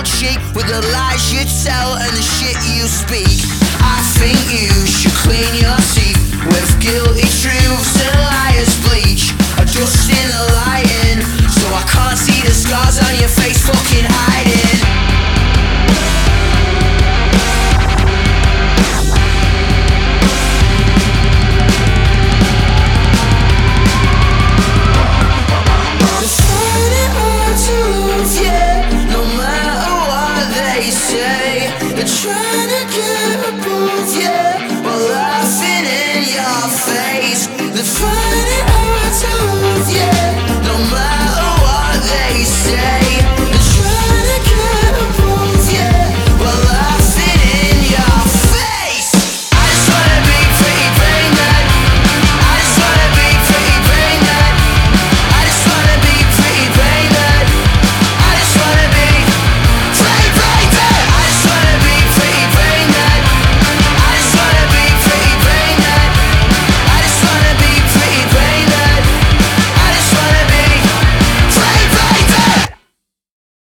gold cheek with the lies you tell and the shit you speak. I think you should clean your teeth with guilty truths and liar's bleach. Adjusting the lighting so I can't see the scars on your face fucking hiding. They're trying